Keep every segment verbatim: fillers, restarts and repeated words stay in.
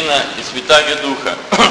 Сына и Святаго Духа.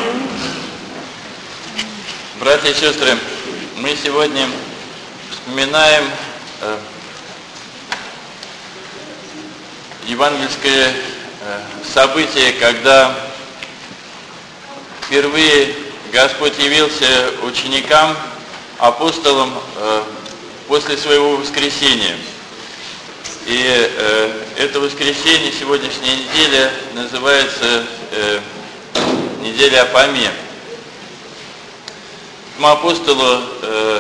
Братья и сестры, мы сегодня вспоминаем э, евангельское э, событие, когда впервые Господь явился ученикам, апостолам э, после своего воскресения. И э, это воскресенье, сегодняшняя неделя, называется э, неделя о Фоме. Этому апостолу э,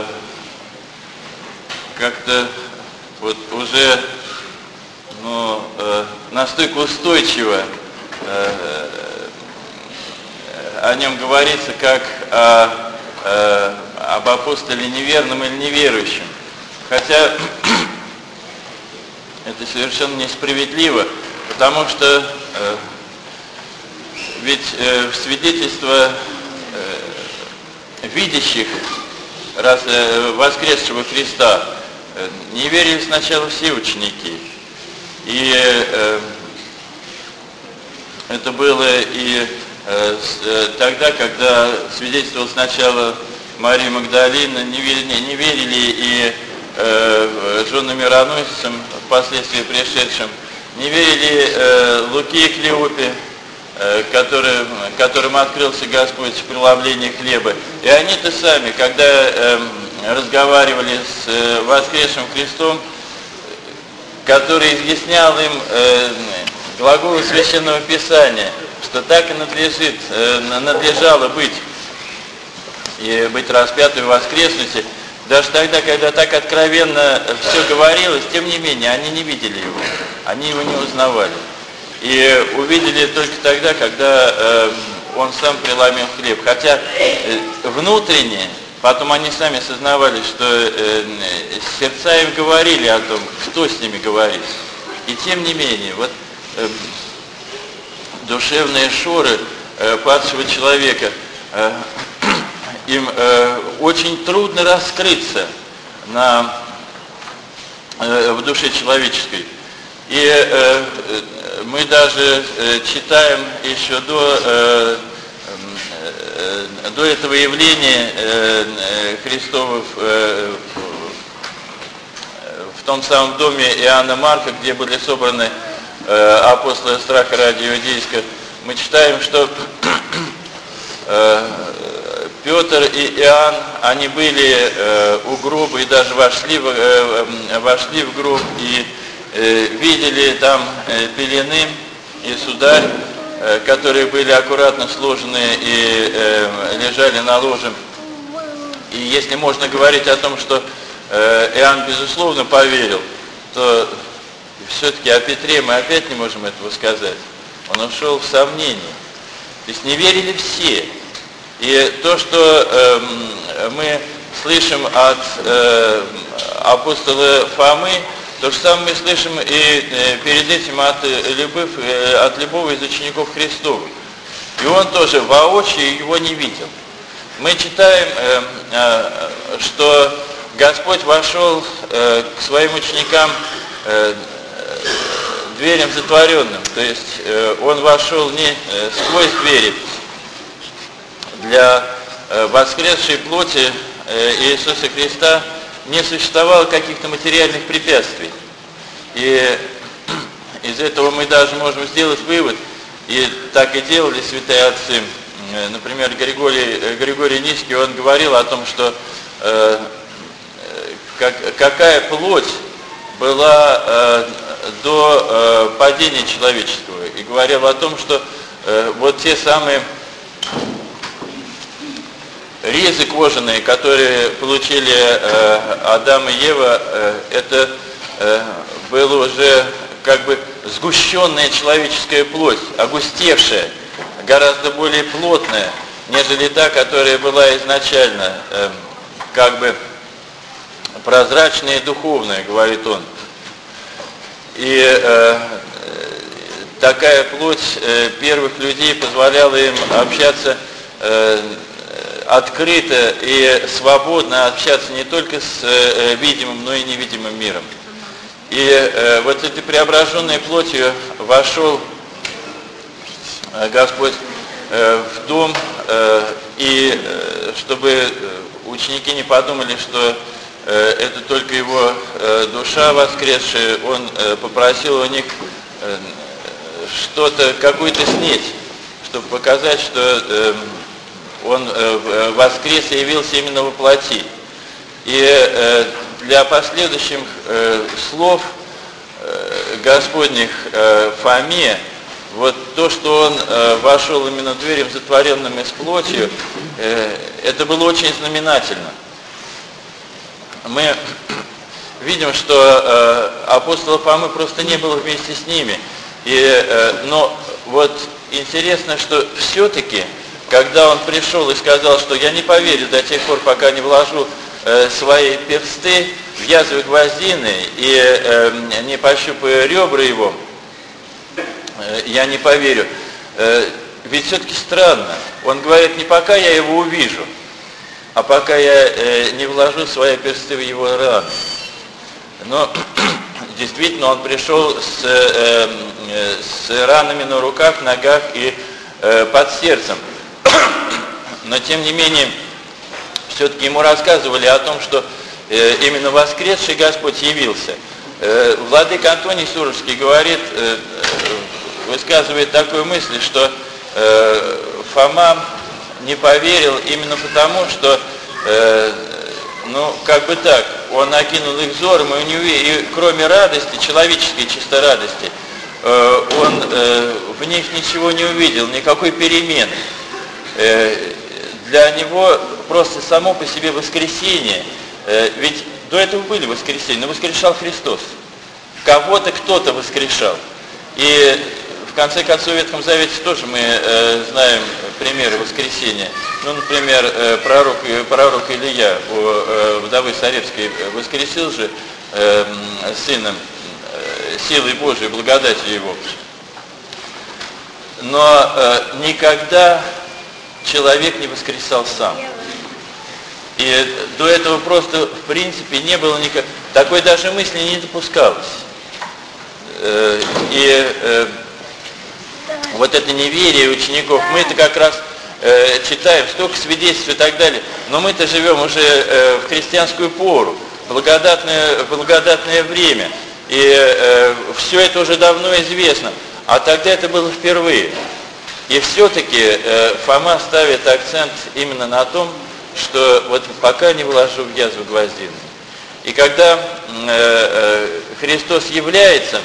как-то вот уже ну, э, настолько устойчиво э, о нем говорится, как о, э, об апостоле неверном или неверующем. Хотя это совершенно несправедливо, потому что э, ведь э, в свидетельство э, видящих раз, э, воскресшего Христа э, не верили сначала все ученики. И э, это было и э, с, э, тогда, когда свидетельствовал сначала Мария Магдалина, не, не, не верили и э, женам мироносицам, впоследствии пришедшим, не верили э, Луки и Клеопе, э, который, которым открылся Господь в преломлении хлеба. И они-то сами, когда э, разговаривали с э, воскресшим Христом, который изъяснял им э, глаголы Священного Писания, что так и надлежит, э, надлежало быть, и быть распятым и воскреснуть, даже тогда, когда так откровенно все говорилось, тем не менее, они не видели его, они его не узнавали. И увидели только тогда, когда э, он сам преломил хлеб. Хотя э, внутренне, потом они сами сознавали, что э, сердца им говорили о том, кто с ними говорит. И тем не менее, вот э, душевные шоры э, падшего человека, э, им э, очень трудно раскрыться на, э, в душе человеческой. И э, мы даже э, читаем еще до, э, э, до этого явления э, Христова в, э, в том самом доме Иоанна Марка, где были собраны э, апостолы страха ради иудейского, мы читаем, что э, Петр и Иоанн, они были э, у гроба и даже вошли в, э, вошли в гроб и э, видели там э, пелены и сударь, э, которые были аккуратно сложены и э, лежали на ложе. И если можно говорить о том, что э, Иоанн безусловно поверил, то все-таки о Петре мы опять не можем этого сказать. Он ушел в сомнение. То есть не верили все. И то, что э, мы слышим от э, апостола Фомы, то же самое мы слышим и э, перед этим от, любых, э, от любого из учеников Христовых. И он тоже воочию его не видел. Мы читаем, э, э, что Господь вошел э, к своим ученикам э, дверям затворенным, то есть э, он вошел не э, сквозь двери. Для э, воскресшей плоти э, Иисуса Христа не существовало каких-то материальных препятствий. И из этого мы даже можем сделать вывод, и так и делали святые отцы. Э, например, Григорий, э, Григорий Низкий, он говорил о том, что э, как, какая плоть была э, до э, падения человеческого. И говорил о том, что э, вот те самые ризы кожаные, которые получили э, Адам и Ева, э, это э, было уже как бы сгущенная человеческая плоть, огустевшая, гораздо более плотная, нежели та, которая была изначально э, как бы прозрачная и духовная, говорит он. И э, такая плоть э, первых людей позволяла им общаться э, открыто и свободно общаться не только с э, видимым, но и невидимым миром. И э, вот этой преображенной плотью вошел Господь в дом, и чтобы ученики не подумали, что это только его душа воскресшая, он попросил у них что-то, какую-то снеть, чтобы показать, что он воскрес и явился именно во плоти. И для последующих слов Господних Фоме, вот то, что он э, вошел именно дверям, затворенными с плотью, э, это было очень знаменательно. Мы видим, что э, апостола Фомы просто не было вместе с ними. И, э, но вот интересно, что все-таки, когда он пришел и сказал, что я не поверю до тех пор, пока не вложу э, свои персты в язвы гвоздины и э, не пощупаю ребра его, я не поверю. Ведь все-таки странно. Он говорит, не пока я его увижу, а пока я не вложу свои персты в его раны. Но действительно он пришел с, с ранами на руках, ногах и под сердцем. Но тем не менее, все-таки ему рассказывали о том, что именно воскресший Господь явился. Владыка Антоний Суровский говорит, высказывает такую мысль, что э, Фома не поверил именно потому, что, э, ну, как бы так, он окинул их взором, и, у него, и кроме радости, человеческой чисто радости, э, он э, в них ничего не увидел, никакой перемены. Э, для него просто само по себе воскресение, э, ведь до этого были воскресения, но воскрешал Христос. Кого-то кто-то воскрешал. И в конце концов, в Ветхом Завете тоже мы э, знаем примеры воскресения. Ну, например, э, пророк, пророк Илия у э, вдовы Сарепской воскресил же э, сыном э, силой Божией, благодатью его. Но э, никогда человек не воскресал сам. И до этого просто, в принципе, не было никак... Такой даже мысли не допускалось. Э, и... Э, Вот это неверие учеников, мы это как раз э, читаем, столько свидетельств и так далее, но мы-то живем уже э, в христианскую пору, благодатное, благодатное время, и э, все это уже давно известно, а тогда это было впервые. И все-таки э, Фома ставит акцент именно на том, что вот пока не вложу в язву гвоздины. И когда э, э, Христос является,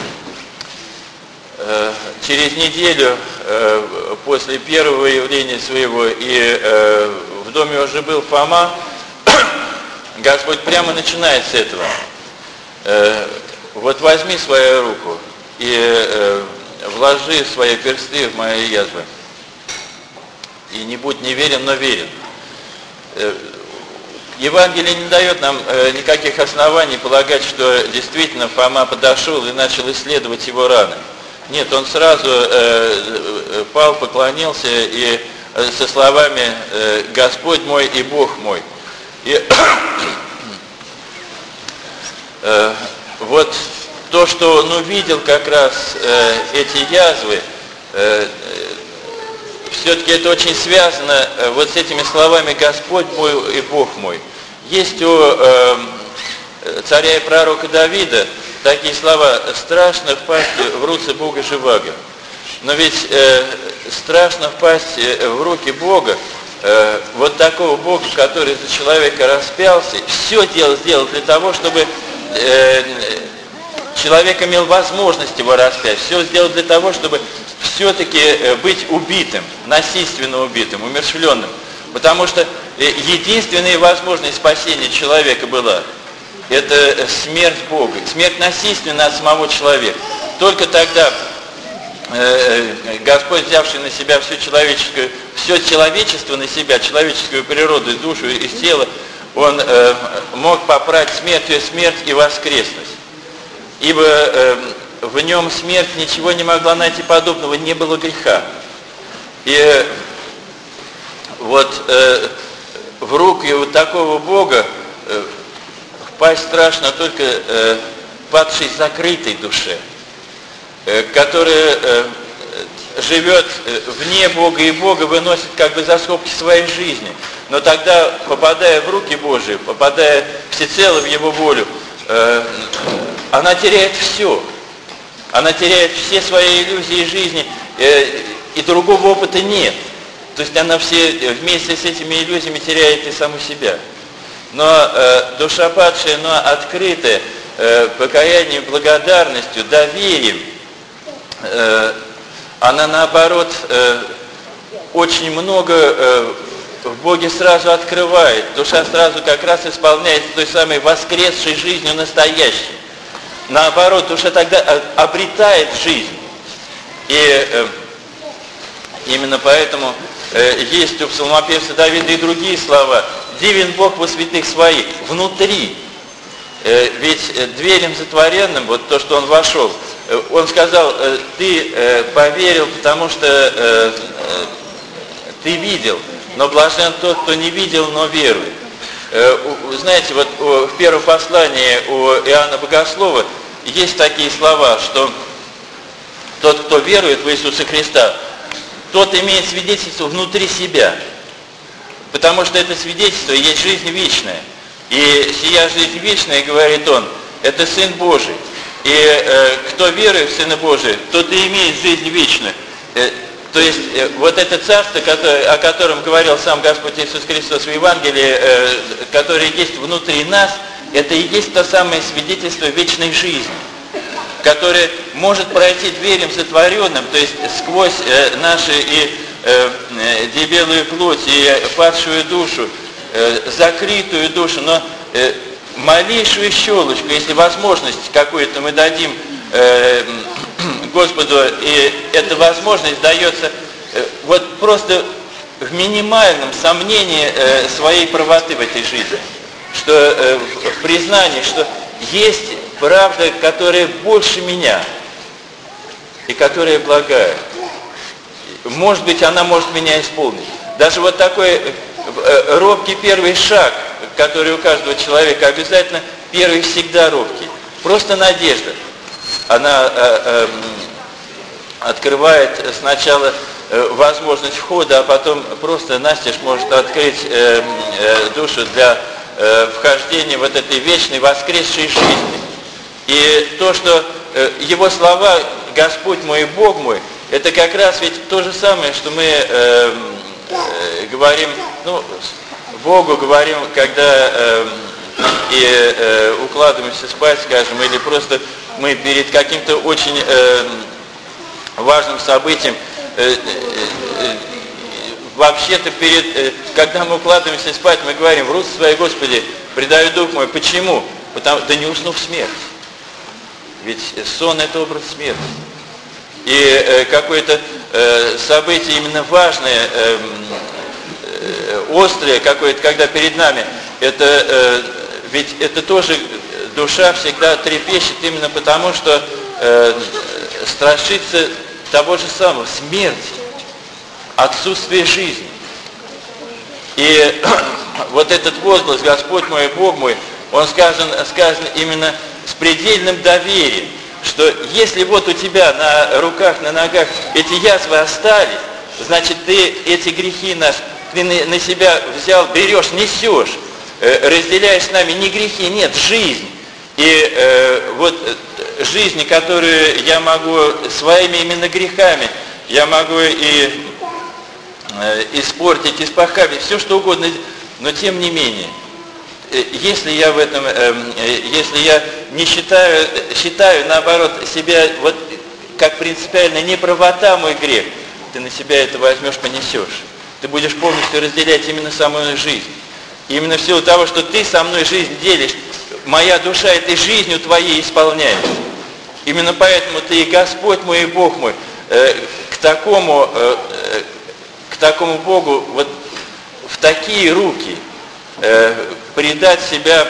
через неделю э, после первого явления своего, и э, в доме уже был Фома, Господь прямо начинает с этого. Э, вот возьми свою руку и э, вложи свои персты в мои язвы. И не будь неверен, но верен. Э, Евангелие не дает нам э, никаких оснований полагать, что действительно Фома подошел и начал исследовать его раны. Нет, он сразу э, пал, поклонился и э, со словами э, «Господь мой и Бог мой». И э, вот то, что он увидел как раз э, эти язвы, э, все-таки это очень связано э, вот с этими словами «Господь мой и Бог мой». Есть у э, царя и пророка Давида такие слова: страшно впасть в руки Бога живаго. Но ведь э, страшно впасть в руки Бога, э, вот такого Бога, который за человека распялся, все делал, сделал для того, чтобы э, человек имел возможность его распять. Все сделал для того, чтобы все-таки быть убитым, насильственно убитым, умерщвленным. Потому что единственная возможность спасения человека была — это смерть Бога, смерть насильственная от самого человека. Только тогда э, Господь, взявший на себя всю человеческую, все человечество на себя, человеческую природу, душу и тело, Он э, мог попрать смертью смерть и воскреснуть. Ибо э, в нем смерть ничего не могла найти подобного, не было греха. И э, вот э, в руки вот такого Бога э, впасть страшно только э, падшей закрытой душе, э, которая э, живет вне Бога, и Бога выносит как бы за скобки своей жизни. Но тогда, попадая в руки Божии, попадая всецело в Его волю, она теряет все. Она теряет все свои иллюзии жизни, и другого опыта нет. То есть она все вместе с этими иллюзиями теряет и саму себя. Но э, душа падшая, но открытая э, покаянием, благодарностью, доверием, э, она наоборот э, очень много э, в Боге сразу открывает. Душа сразу как раз исполняется той самой воскресшей жизнью настоящей. Наоборот, душа тогда обретает жизнь. И э, именно поэтому э, есть у псалмопевца Давида и другие слова. «Дивен Бог во святых своих», внутри. Э, ведь э, дверям затворенным, вот то, что он вошел, э, он сказал, э, ты э, поверил, потому что э, э, ты видел, но блажен тот, кто не видел, но верует. Э, у, знаете, вот у, в первом послании у Иоанна Богослова есть такие слова, что тот, кто верует в Иисуса Христа, тот имеет свидетельство внутри себя, потому что это свидетельство есть жизнь вечная. И сия жизнь вечная, говорит он, это Сын Божий. И э, кто верует в Сына Божия, тот и имеет жизнь вечную. Э, то есть э, вот это царство, которое, о котором говорил сам Господь Иисус Христос в Евангелии, э, которое есть внутри нас, это и есть то самое свидетельство вечной жизни, которое может пройти дверям затворенным, то есть сквозь э, наши и э, дебелую плоть, и падшую душу, э, закрытую душу, но э, малейшую щелочку, если возможность какую-то мы дадим э, Господу, и эта возможность дается э, вот просто в минимальном сомнении э, своей правоты в этой жизни, что э, в признании, что есть правда, которая больше меня и которая благая. Может быть, она может меня исполнить. Даже вот такой робкий первый шаг, который у каждого человека обязательно, первый всегда робкий. Просто надежда. Она э, э, открывает сначала э, возможность входа, а потом просто настежь может открыть э, э, душу для э, вхождения в вот этой вечной воскресшей жизни. И то, что э, его слова «Господь мой и Бог мой», это как раз ведь то же самое, что мы э, э, говорим, ну, Богу говорим, когда э, и э, укладываемся спать, скажем, или просто мы перед каким-то очень э, важным событием, э, э, вообще-то перед, э, когда мы укладываемся спать, мы говорим: в руки свои, Господи, предаю дух мой. Почему? Потому да не усну в смерть. Ведь сон — это образ смерти. И э, какое-то э, событие именно важное, э, э, острое какое-то, когда перед нами, это, э, ведь это тоже душа всегда трепещет именно потому, что э, страшится того же самого, смерти, отсутствия жизни. И вот этот возглас «Господь мой, Бог мой», он сказан, сказан именно с предельным доверием, что если вот у тебя на руках, на ногах эти язвы остались, значит, ты эти грехи наши, ты на, на себя взял, берешь, несешь, э, разделяешь с нами не грехи, нет, жизнь. И э, вот жизнь, которую я могу своими именно грехами, я могу и э, испортить, испохабить, все что угодно, но тем не менее, если я в этом, если я не считаю, считаю наоборот себя вот как принципиально неправота мой грех, ты на себя это возьмешь, понесешь. Ты будешь полностью разделять именно самую жизнь. И именно в силу того, что ты со мной жизнь делишь, моя душа этой жизнью твоей исполняется. Именно поэтому ты и Господь мой, и Бог мой. К такому, к такому Богу вот в такие руки предать себя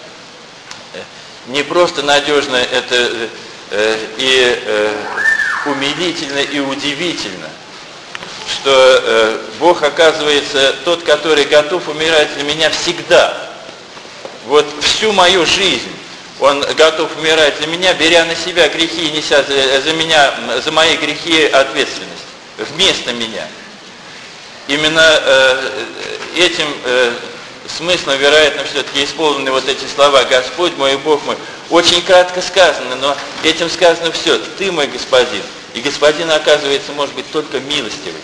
не просто надежно, это э, и э, умилительно, и удивительно, что э, Бог, оказывается, тот, который готов умирать за меня всегда. Вот всю мою жизнь Он готов умирать за меня, беря на себя грехи и неся за, за меня, за мои грехи ответственность. вместо меня. Именно э, этим э, смыслом, вероятно, все-таки исполнены вот эти слова «Господь мой и Бог мой». Очень кратко сказано, но этим сказано все. Ты мой господин. И господин, оказывается, может быть только милостивый.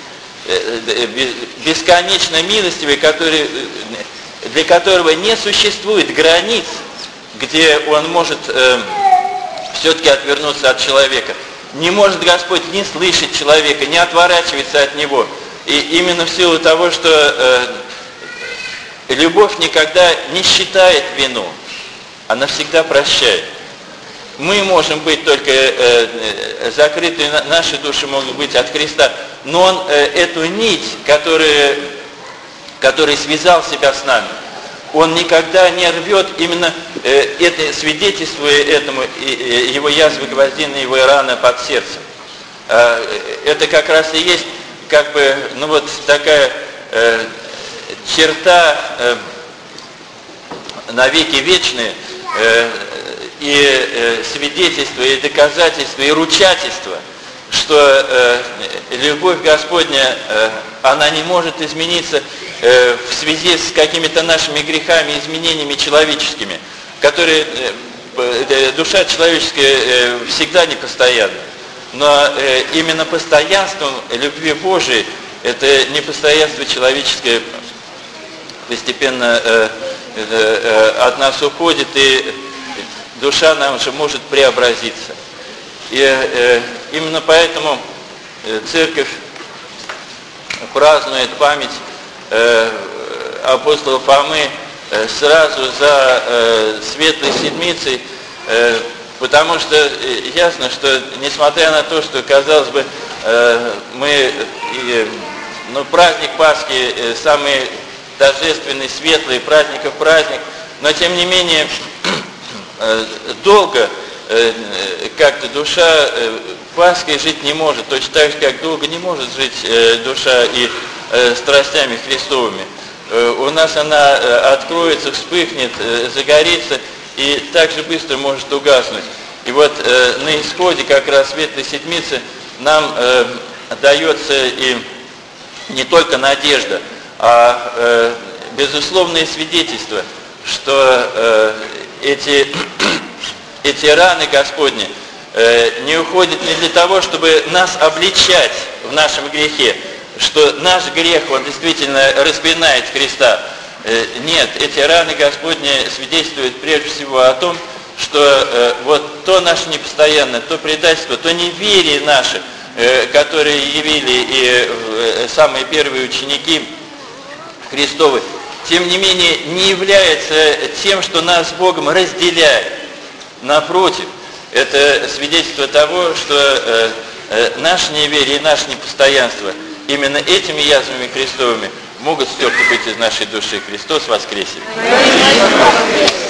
Бесконечно милостивый, который, для которого не существует границ, где он может э, все-таки отвернуться от человека. Не может Господь не слышать человека, не отворачиваться от него. И именно в силу того, что э, любовь никогда не считает вину, она всегда прощает. Мы можем быть только э, закрыты, наши души могут быть от Христа, но Он э, эту нить, которая, который связал себя с нами, Он никогда не рвет, именно э, это, свидетельствуя этому, э, его язвы гвоздины, его раны под сердцем. Э, это как раз и есть, как бы, ну вот такая э, черта э, навеки вечные, э, и э, свидетельство, и доказательство, и ручательство, что э, любовь Господня, э, она не может измениться э, в связи с какими-то нашими грехами, изменениями человеческими, которые, э, душа человеческая э, всегда непостоянна. Но э, именно постоянством любви Божией, это не постоянство человеческое, постепенно э, э, от нас уходит, и душа нам же может преобразиться. И э, именно поэтому э, Церковь празднует память э, апостола Фомы э, сразу за э, Светлой Седмицей, э, потому что э, ясно, что несмотря на то, что, казалось бы, э, мы, э, ну, праздник Пасхи э, самый торжественный, светлый, праздников праздник, но тем не менее долго как-то душа Пасхой жить не может, точно так же, как долго не может жить душа и страстями Христовыми. У нас она откроется, вспыхнет, загорится и так же быстро может угаснуть. И вот на исходе как раз Светлой Седмицы нам дается и не только надежда, а безусловное свидетельство, что эти, эти раны Господни э, не уходят не для того, чтобы нас обличать в нашем грехе, что наш грех, он действительно распинает Христа. Э, нет, эти раны Господни свидетельствуют прежде всего о том, что э, вот то наше непостоянное, то предательство, то неверие наше, э, которые явили и э, самые первые ученики Христовы, тем не менее, не является тем, что нас с Богом разделяет. Напротив, это свидетельство того, что э, э, наше неверие и наше непостоянство именно этими язвами Христовыми могут стерты быть из нашей души. Христос воскресе!